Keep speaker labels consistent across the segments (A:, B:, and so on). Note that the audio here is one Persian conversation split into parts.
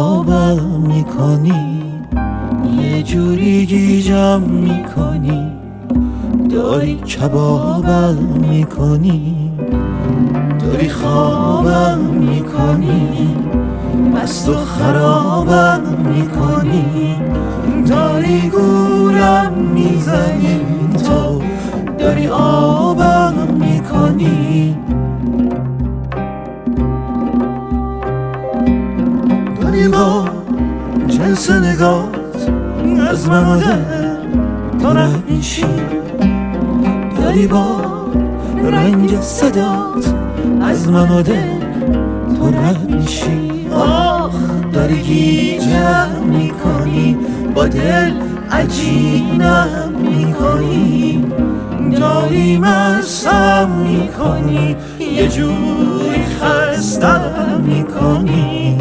A: خرابم میکنی، یه جوری گیجم میکنی، داری کبابم میکنی، داری خوابم میکنی، مست و خرابم میکنی، داری گولم میزنی، تو داری آبم میکنی، داری با جنس نگات از من و دل تو رد میشی، داری با رنگ صدات از من و دل تو رد میشی. آخ داری گیجم میکنی، با دل عجینم میکنی، داری مستم میکنی، یه جوری خستم میکنی.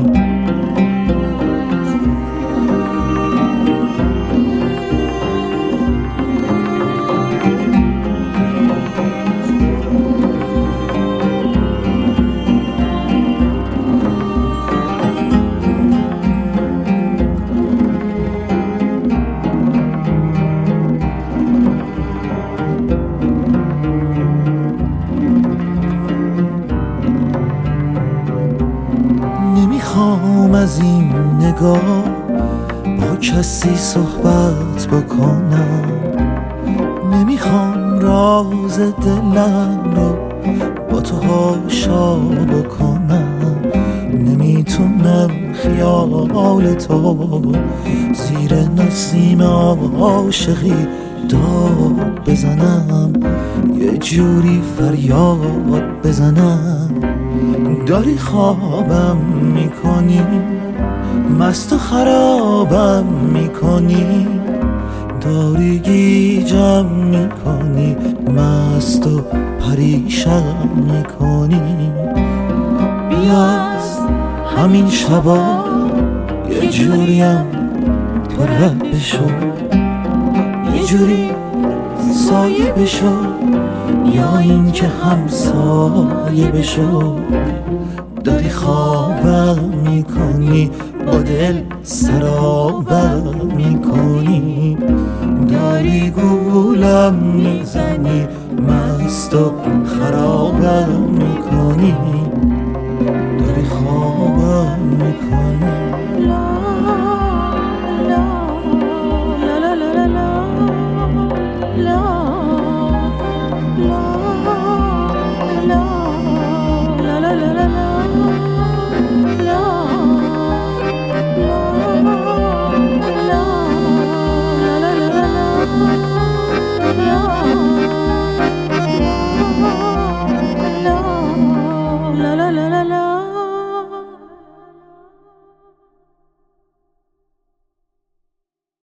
A: نمیخوام از این نگاه با کسی صحبت بکنم، نمیخوام راز دلم رو با تو حاشا بکنم، نمیتونم خیال تو زیر نسیم عاشقی داد بزنم، یه جوری فریاد بزنم. داری خوابم میکنی، مست و خرابم میکنی، داری گیجم میکنی، مست و پریشم میکنی. بیا از همین شبا یه جوریم تو رد بشو، یه جوری سایه بشو، یا این که همسایه بشو. داری خوابم میکنی، با دل سرابم میکنی، داری گولم میزنی، مست و خرابم میکنی.